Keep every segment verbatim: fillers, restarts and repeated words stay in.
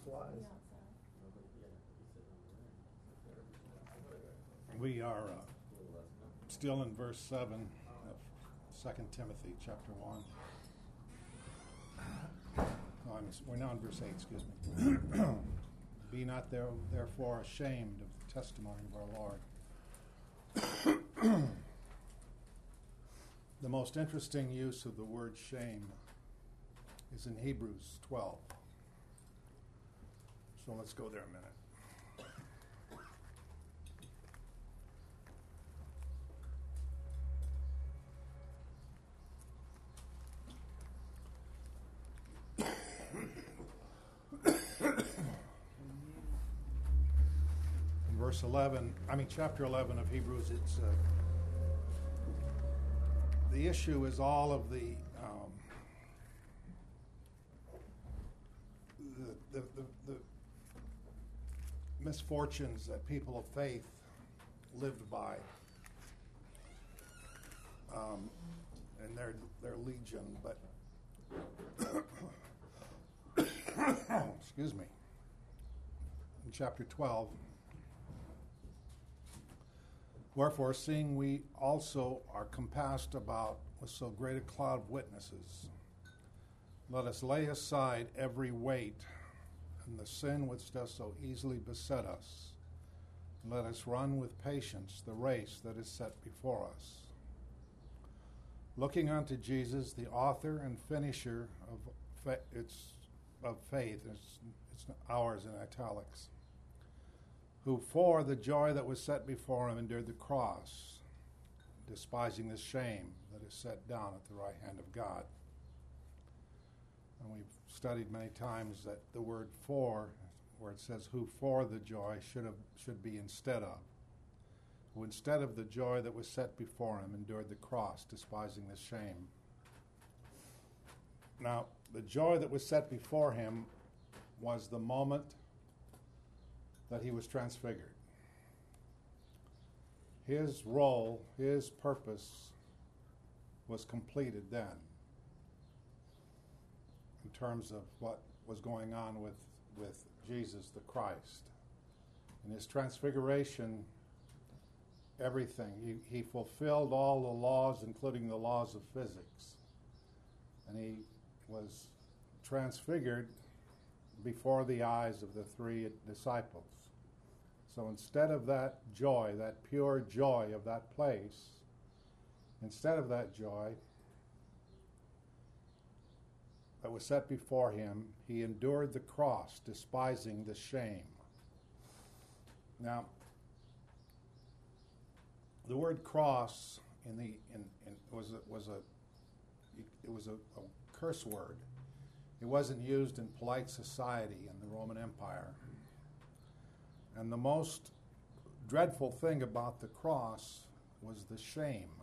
flies. We are uh, still in verse seven of Second Timothy chapter one. Oh, I'm, we're now in verse eight, excuse me. Be not there, therefore ashamed of the testimony of our Lord. The most interesting use of the word shame is in Hebrews twelve. So let's go there a minute. In verse eleven, I mean chapter eleven of Hebrews, it's uh, the issue is all of the um, the, the, the, the misfortunes that people of faith lived by, um, and their their legion, but excuse me. In chapter twelve, wherefore, seeing we also are compassed about with so great a cloud of witnesses, let us lay aside every weight and the sin which does so easily beset us, and let us run with patience the race that is set before us, looking unto Jesus, the author and finisher of fa- it's of faith. It's, it's ours in italics. Who for the joy that was set before him endured the cross, despising the shame that is set down at the right hand of God. And we've studied many times that the word for, where it says who for the joy, should have should be instead of. Who instead of the joy that was set before him endured the cross, despising the shame. Now, the joy that was set before him was the moment that he was transfigured. His role, his purpose was completed then in terms of what was going on with, with Jesus the Christ. In his transfiguration, everything, he, he fulfilled all the laws, including the laws of physics. And he was transfigured before the eyes of the three disciples. So instead of that joy, that pure joy of that place, instead of that joy that was set before him, he endured the cross, despising the shame. Now, the word cross in the in, in was a, was a it was a, a curse word. It wasn't used in polite society in the Roman Empire. And the most dreadful thing about the cross was the shame.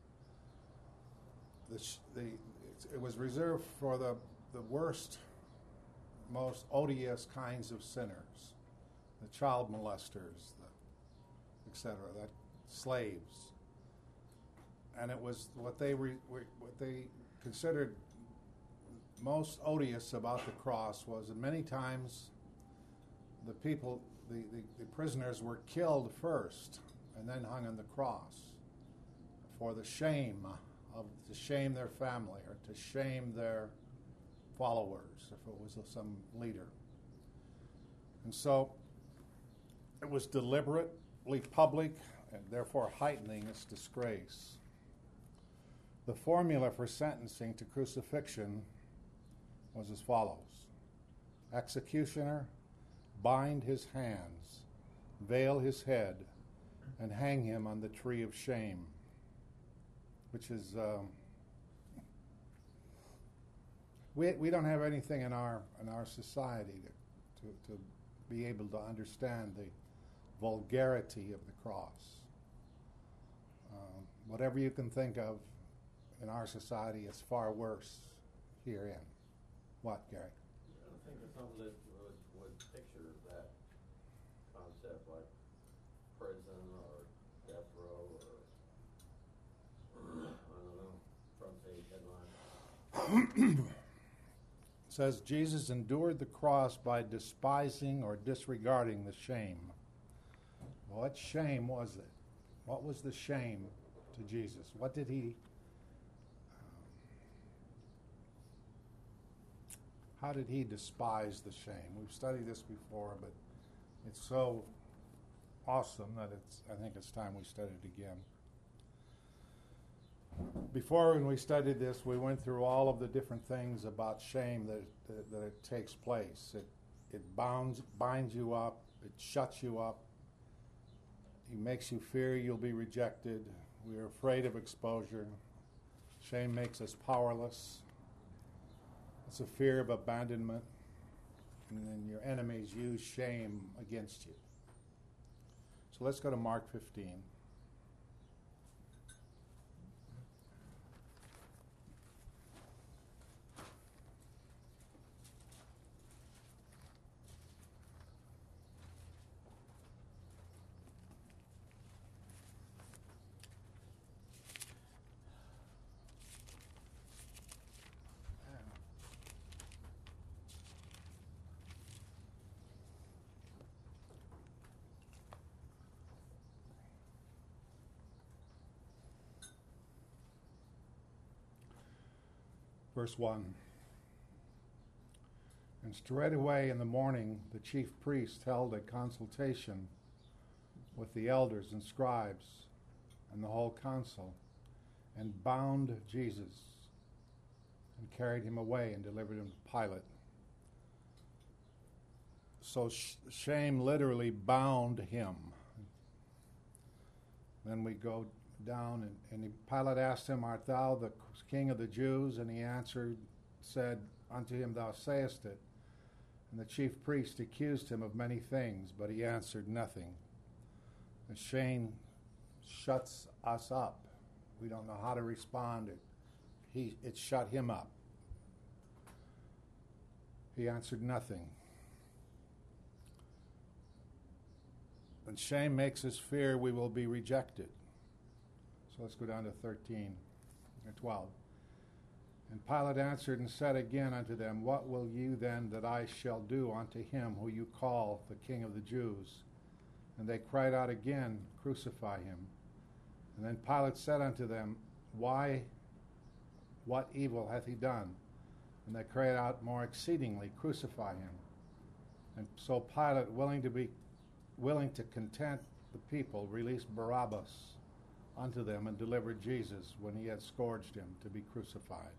The, the, it was reserved for the, the worst, most odious kinds of sinners, the child molesters, the et cetera, that slaves. And it was what they re, what they considered most odious about the cross was that many times the people, the, the, the prisoners were killed first and then hung on the cross for the shame of to shame their family or to shame their followers if it was some leader. And so it was deliberately public and therefore heightening its disgrace. The formula for sentencing to crucifixion was as follows: executioner, bind his hands, veil his head, and hang him on the tree of shame, which is um, we we don't have anything in our in our society to, to to be able to understand the vulgarity of the cross. Um, whatever you can think of in our society is far worse herein. What, Gary? I think that some would, would, would picture that concept like prison or death row or, I don't know, front page headline. says Jesus endured the cross by despising or disregarding the shame. What shame was it? What was the shame to Jesus? What did he, um, how did he despise the shame? We've studied this before, but it's so awesome that it's, I think it's time we study it again. Before, when we studied this, we went through all of the different things about shame that, that, that it takes place. It, it bounds, binds you up. It shuts you up. It makes you fear you'll be rejected. We're afraid of exposure. Shame makes us powerless. It's a fear of abandonment. And then your enemies use shame against you. So let's go to Mark fifteen. Verse one. And straightway in the morning the chief priest held a consultation with the elders and scribes and the whole council, and bound Jesus and carried him away and delivered him to Pilate. So sh- shame literally bound him. Then we go down, and, and he, Pilate asked him, Art thou the king of the Jews? And he answered, said unto him, Thou sayest it. And the chief priest accused him of many things, but he answered nothing. The shame shuts us up. We don't know how to respond. It, he, it shut him up. He answered nothing. And shame makes us fear we will be rejected. So let's go down to thirteen or twelve. And Pilate answered and said again unto them, What will you then that I shall do unto him who you call the King of the Jews? And they cried out again, Crucify him. And then Pilate said unto them, Why, what evil hath he done? And they cried out more exceedingly, Crucify him. And so Pilate, willing to be willing to content the people, released Barabbas unto them and delivered Jesus when he had scourged him to be crucified.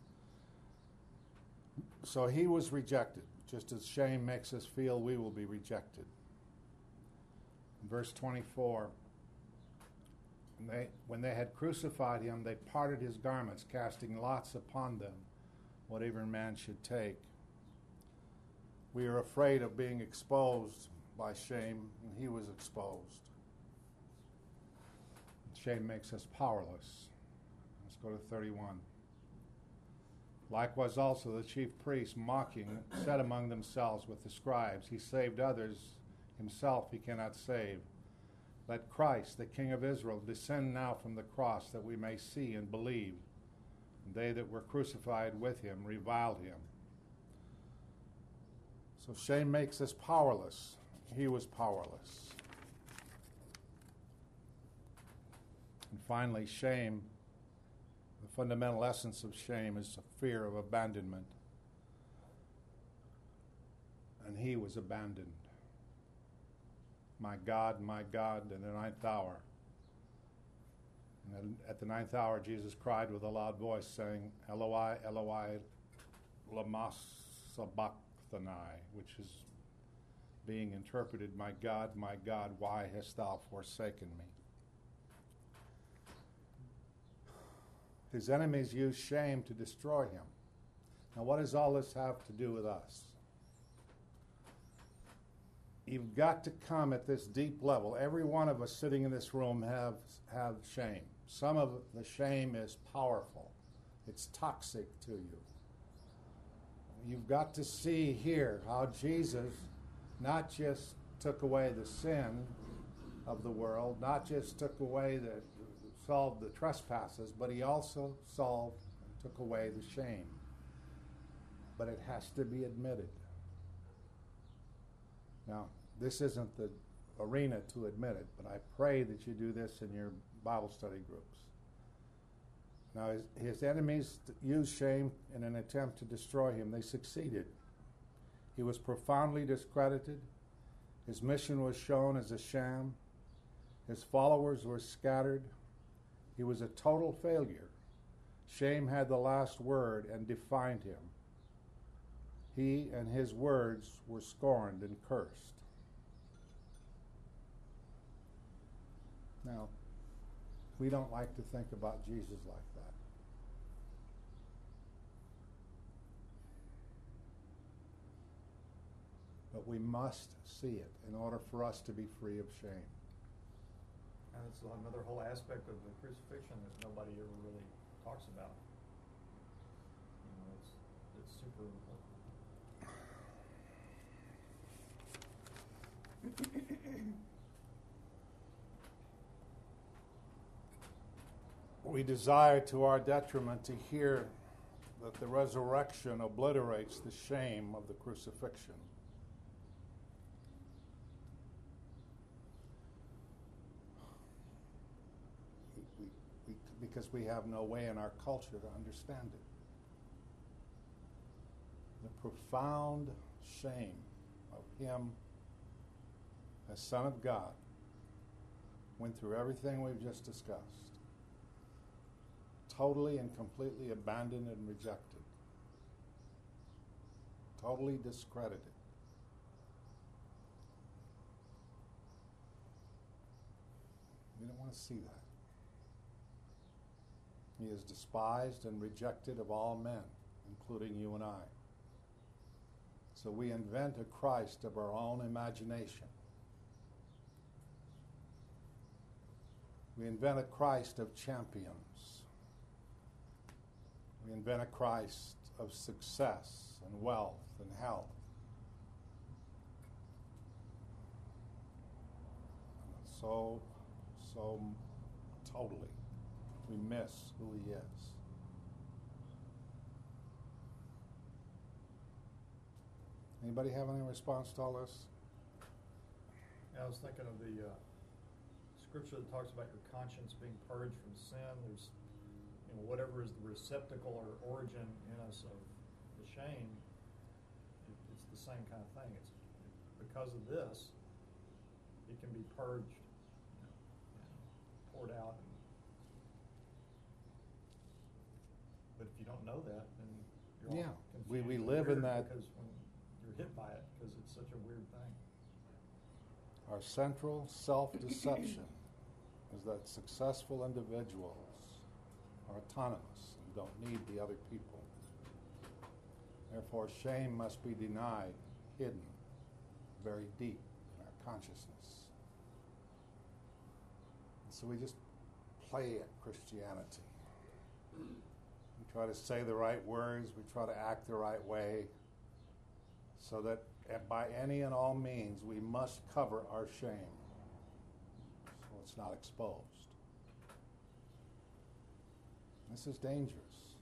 So he was rejected, just as shame makes us feel we will be rejected. In verse twenty-four, when they, when they had crucified him, they parted his garments, casting lots upon them, what every man should take. We are afraid of being exposed by shame, and he was exposed. Shame makes us powerless. Let's go to thirty-one. Likewise also the chief priests, mocking, said among themselves with the scribes, He saved others, himself he cannot save. Let Christ, the King of Israel, descend now from the cross, that we may see and believe. And they that were crucified with him reviled him. So shame makes us powerless. He was powerless. And finally, shame, the fundamental essence of shame is a fear of abandonment. And he was abandoned. My God, my God, in the ninth hour. And then at the ninth hour, Jesus cried with a loud voice, saying, Eloi, Eloi, lama sabachthani, which is being interpreted, My God, my God, why hast thou forsaken me? His enemies used shame to destroy him. Now, what does all this have to do with us? You've got to come at this deep level. Every one of us sitting in this room have, have shame. Some of the shame is powerful. It's toxic to you. You've got to see here how Jesus not just took away the sin of the world, not just took away the, solved the trespasses, but he also solved and took away the shame. but it has to be admitted. Now, this isn't the arena to admit it, but I pray that you do this in your Bible study groups. Now, his, his enemies used shame in an attempt to destroy him. They succeeded. He was profoundly discredited. His mission was shown as a sham. His followers were scattered. He was a total failure. Shame had the last word and defined him. He and his words were scorned and cursed. Now, we don't like to think about Jesus like that. But we must see it in order for us to be free of shame. And it's another whole aspect of the crucifixion that nobody ever really talks about. You know, it's it's super important. We desire to our detriment to hear that the resurrection obliterates the shame of the crucifixion. We, we, we, because we have no way in our culture to understand it. The profound shame of him as Son of God went through everything we've just discussed. Totally and completely abandoned and rejected. Totally discredited. We don't want to see that. He is despised and rejected of all men, including you and I. So we invent a Christ of our own imagination. We invent a Christ of champions. We invent a Christ of success and wealth and health. So, so totally, we miss who he is. Anybody have any response to all this? Yeah, I was thinking of the uh, scripture that talks about your conscience being purged from sin. There's, you know, whatever is the receptacle or origin in us of the shame, it, it's the same kind of thing. It's because of this, it can be purged, you know, and poured out. And, but if you don't know that, then you're Yeah, all confused. we, we and live in weird that. because when you're hit by it, because it's such a weird thing. Our central self-deception is that successful individuals are autonomous and don't need the other people. Therefore, shame must be denied, hidden, very deep in our consciousness. And so we just play at Christianity. We try to say the right words, we try to act the right way, so that by any and all means we must cover our shame so it's not exposed. This is dangerous.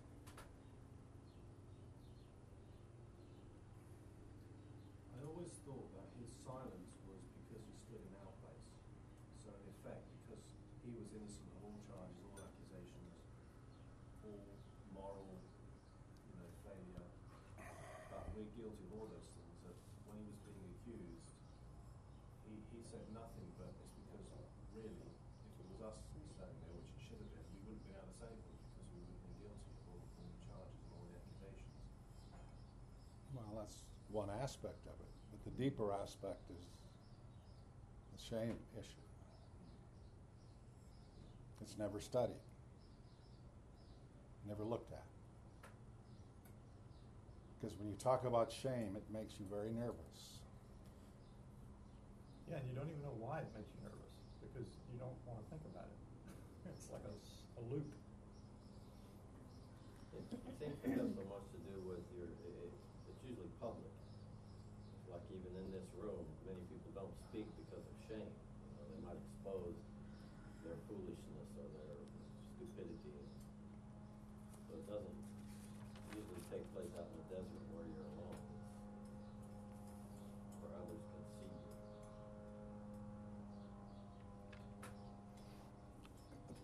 I always thought that his silence was because he stood in our place. So in effect, because he was innocent of all charges, all accusations, all moral, you know, failure, but we're guilty of all those things, that when he was being accused, he, he said nothing, but it's because really, if it was us standing there, which it should have been, we wouldn't be able to say anything because we would have been guilty of all, all the charges and all the accusations. Well, that's one aspect of it, but the deeper aspect is the shame issue. It's never studied, never looked at. Because when you talk about shame, it makes you very nervous. Yeah, and you don't even know why it makes you nervous, because you don't want to think about it. It's like a, s- a loop. It seems to have so much to do with your, it, it's usually public. Like even in this room, many people don't speak because of shame. You know, they might expose their foolishness or their stupidity. So it doesn't usually take place out in the desert where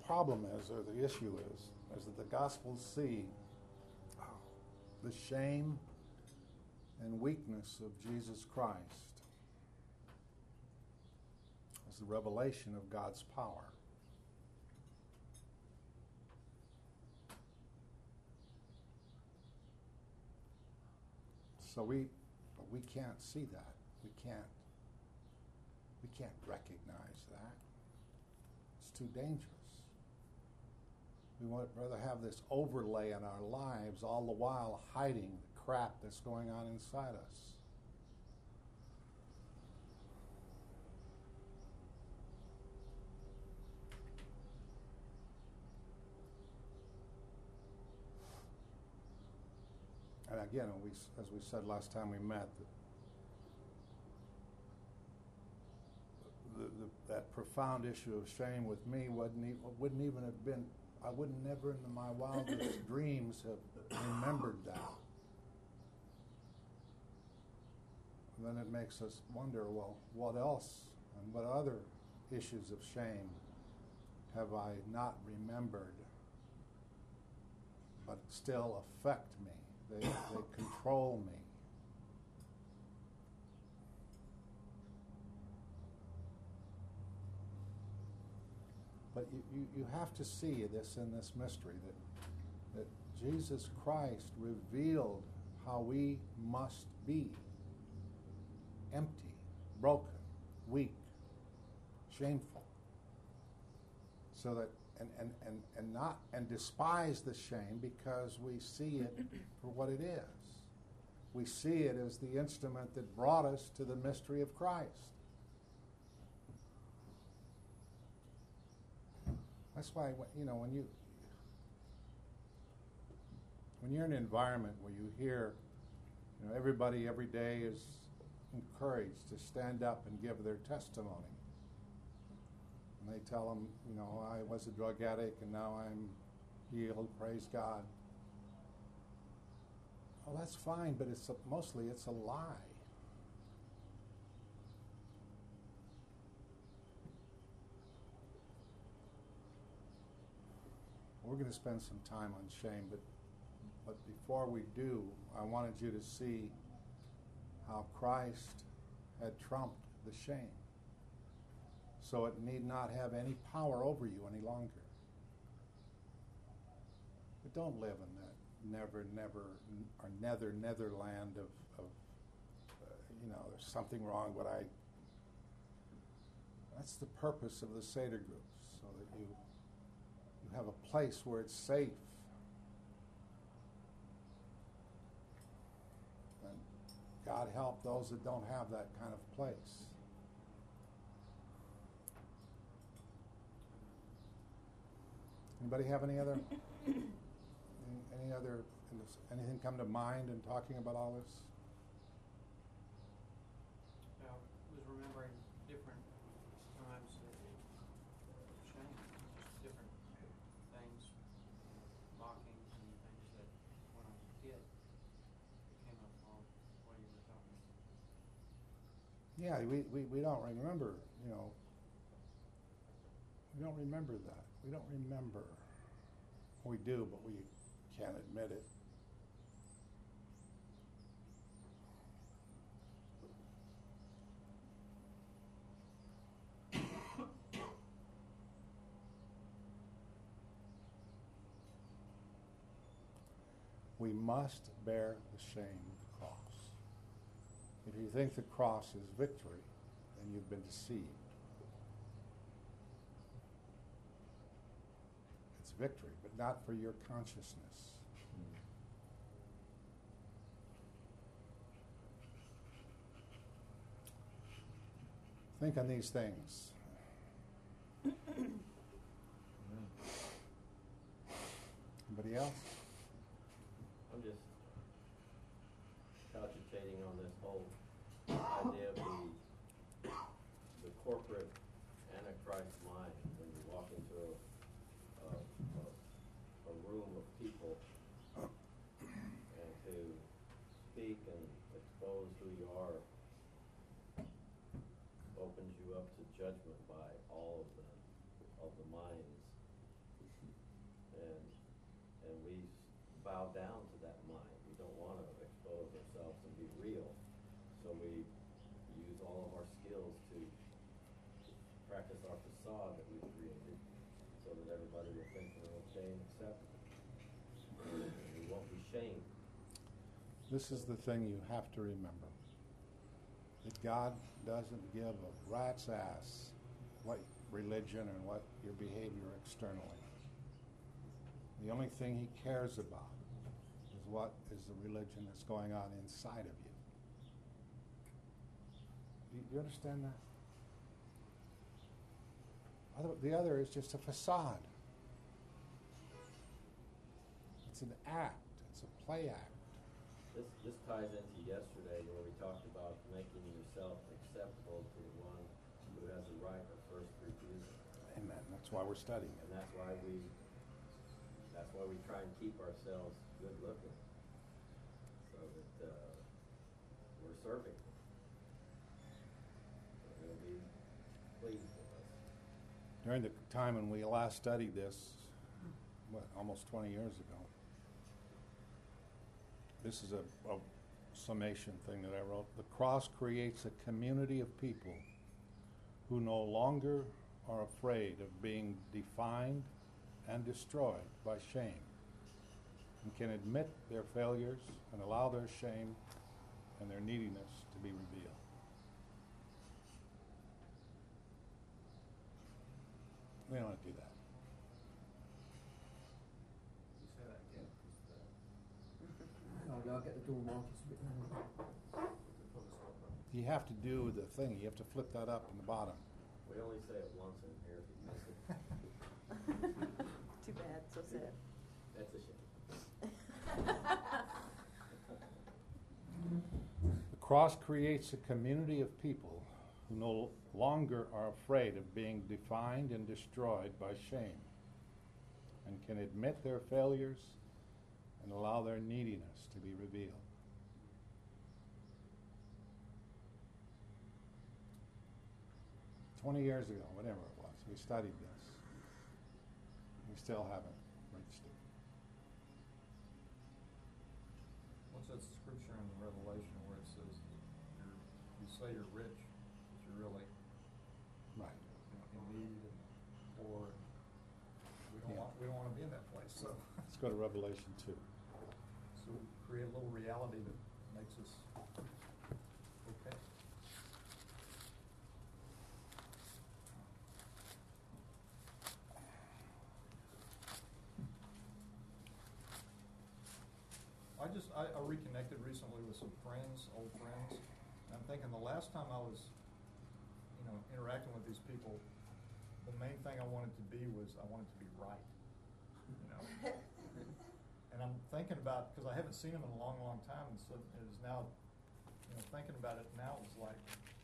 problem is, or the issue is, is that the Gospels see the shame and weakness of Jesus Christ as the revelation of God's power. So we, we can't see that. We can't. We can't recognize that. It's too dangerous. We would rather have this overlay in our lives, all the while hiding the crap that's going on inside us. And again, we, as we said last time we met, the, the, that profound issue of shame with me wouldn't even, wouldn't even have been, I would never in my wildest dreams have remembered that. And then it makes us wonder, well, what else and what other issues of shame have I not remembered but still affect me? They, they control me. But you, you, you have to see this in this mystery, that, that Jesus Christ revealed how we must be empty, broken, weak, shameful. So that and, and, and, and not and despise the shame because we see it for what it is. We see it as the instrument that brought us to the mystery of Christ. That's why, you know, when you when you're in an environment where you hear, you know, everybody every day is encouraged to stand up and give their testimony. And they tell them, you know, I was a drug addict and now I'm healed, praise God. Well, that's fine, but it's a, mostly it's a lie. We're going to spend some time on shame, but but before we do, I wanted you to see how Christ had trumped the shame, so it need not have any power over you any longer. But don't live in that never, never, or nether, netherland of, of uh, you know, there's something wrong, but I, that's the purpose of the Seder groups, so that you, you have a place where it's safe. And God help those that don't have that kind of place. Anybody have any other, any, any other, anything come to mind in talking about all this? Well, I was remembering different times of shame, just different things, mockings and things that when I was a kid came up on what you were talking about. Yeah, we, we, we don't remember, you know, we don't remember that. We don't remember. We do, but we can't admit it. We must bear the shame of the cross. If you think the cross is victory, then you've been deceived. It's victory, but not for your consciousness. Think on these things. Anybody else? I'm just cogitating on this whole idea of the, the corporate Antichrist mind when you walk into a, a, a, a room of people and to speak and expose who you are opens you up to judgment by all of the, of the minds bow down to that mind. We don't want to expose ourselves and be real. So we use all of our skills to practice our facade that we've created so that everybody will think we're okay and acceptable. We won't be shamed. This is the thing you have to remember. That God doesn't give a rat's ass what religion and what your behavior externally. The only thing he cares about is what is the religion that's going on inside of you. Do you understand that? Other- The other is just a facade. It's an act. It's a play act. This, this ties into yesterday where we talked about making yourself acceptable to the one who has the right of first refusal. Amen. That's why we're studying And it. that's why we, that's why we try and keep ourselves good looking, so that uh, we're serving. They're going to be pleased with us. During the time when we last studied this, what, almost twenty years ago, this is a, a summation thing that I wrote. The cross creates a community of people who no longer are afraid of being defined and destroyed by shame, and can admit their failures and allow their shame and their neediness to be revealed. We don't want to do that. You say that again, because the, Oh, I'll get the door markers a bit longer. the full stop button. You have to do the thing. You have to flip that up in the bottom. We only say it once in here if you miss it. Too bad, so sad. That's a shame. The cross creates a community of people who no longer are afraid of being defined and destroyed by shame, and can admit their failures and allow their neediness to be revealed. Twenty years ago, whatever it was, we studied this. We still haven't reached it. What's that scripture in Revelation where it says you're, you say you're rich, but you're really Right. in need and poor, and we don't Yeah. want, we don't want to be in that place, so. Let's go to Revelation two. So we create a little reality that makes us okay. I just, I, I reconnected recently with some friends, old friends, and I'm thinking the last time I was, you know, interacting with these people, the main thing I wanted to be was I wanted to be right, you know. And I'm thinking about, because I haven't seen them in a long, long time, and so it is now, you know, thinking about it now, it was like,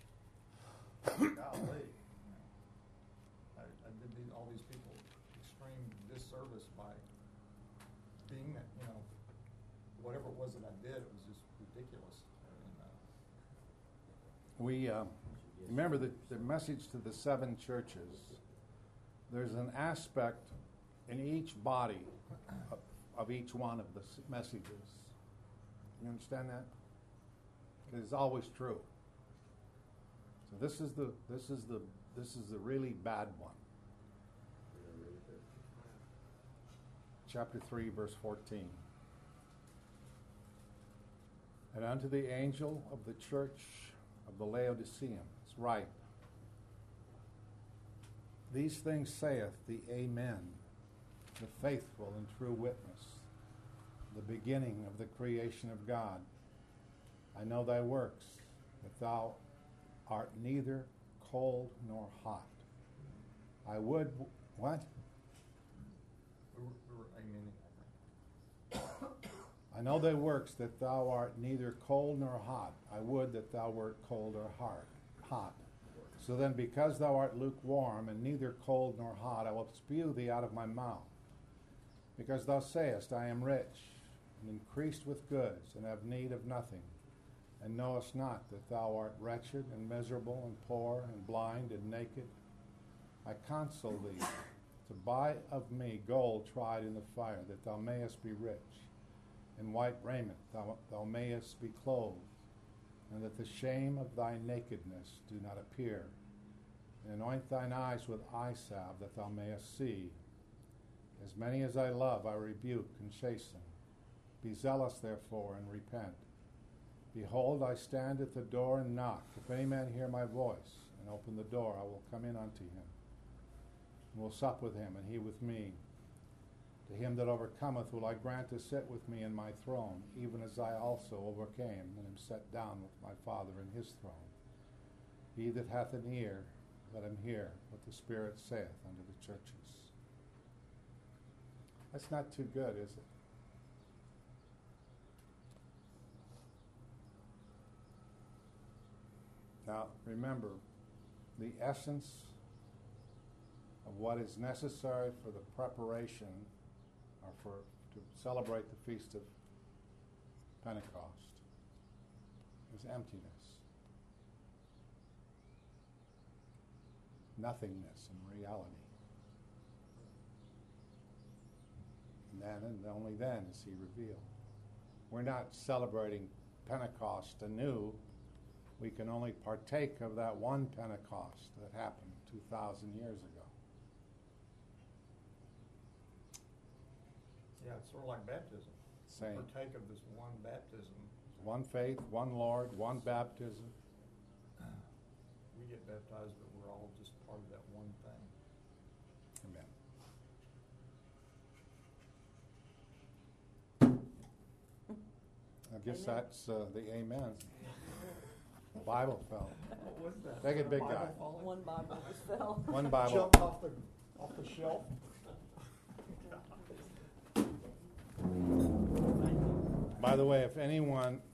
golly, you know, I, I did these, all these people extreme disservice by being that, you know, whatever it was that I did, it was just ridiculous. And, uh, We uh, remember the, the message to the seven churches. There's an aspect in each body of, of each one of the s- messages. You understand that? It is always true. So this is the this is the this is the really bad one. We're gonna read it. Chapter three, verse fourteen. And unto the angel of the church of the Laodiceans write, these things saith the Amen, the faithful and true witness, the beginning of the creation of God. I know thy works, that thou art neither cold nor hot. I would, what? we were, we were amening, I think. I know thy works, that thou art neither cold nor hot. I would that thou wert cold or hard, hot. So then, because thou art lukewarm, and neither cold nor hot, I will spew thee out of my mouth. Because thou sayest, I am rich, and increased with goods, and have need of nothing, and knowest not that thou art wretched, and miserable, and poor, and blind, and naked. I counsel thee to buy of me gold tried in the fire, that thou mayest be rich, in white raiment thou, thou mayest be clothed, and that the shame of thy nakedness do not appear. And anoint thine eyes with eye salve, that thou mayest see. As many as I love, I rebuke and chasten. Be zealous, therefore, and repent. Behold, I stand at the door and knock. If any man hear my voice and open the door, I will come in unto him, and will sup with him, and he with me. To him that overcometh will I grant to sit with me in my throne, even as I also overcame, and am set down with my Father in his throne. He that hath an ear, let him hear what the Spirit saith unto the churches. That's not too good, is it? Now, remember, the essence of what is necessary for the preparation or for to celebrate the Feast of Pentecost is emptiness. Nothingness in reality. And then and only then is he revealed. We're not celebrating Pentecost anew. We can only partake of that one Pentecost that happened two thousand years ago. Yeah, it's sort of like baptism. Same. Partake of this one baptism. One faith, one Lord, one baptism. We get baptized, but we're all just part of that one thing. Amen. I guess Amen. that's uh, the amen. The Bible fell. What was that? Take it, big Bible guy. falling? One Bible just fell. One Bible. Jumped off the, off the shelf. By the way, if anyone